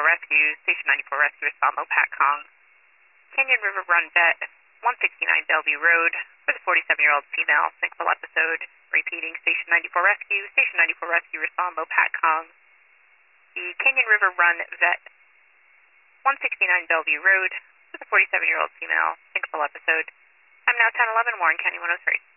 Rescue, Station 94 Rescue, respond Mopac Kong. Canyon River Run Vet, 169 Bellevue Road, for the 47-year-old female, sinkable episode. Repeating, Station 94 Rescue, Station 94 Rescue, respond Mopac Kong. The Canyon River Run Vet, 169 Bellevue Road, for the 47-year-old female, sinkable episode. I'm now 1011, Warren County 103.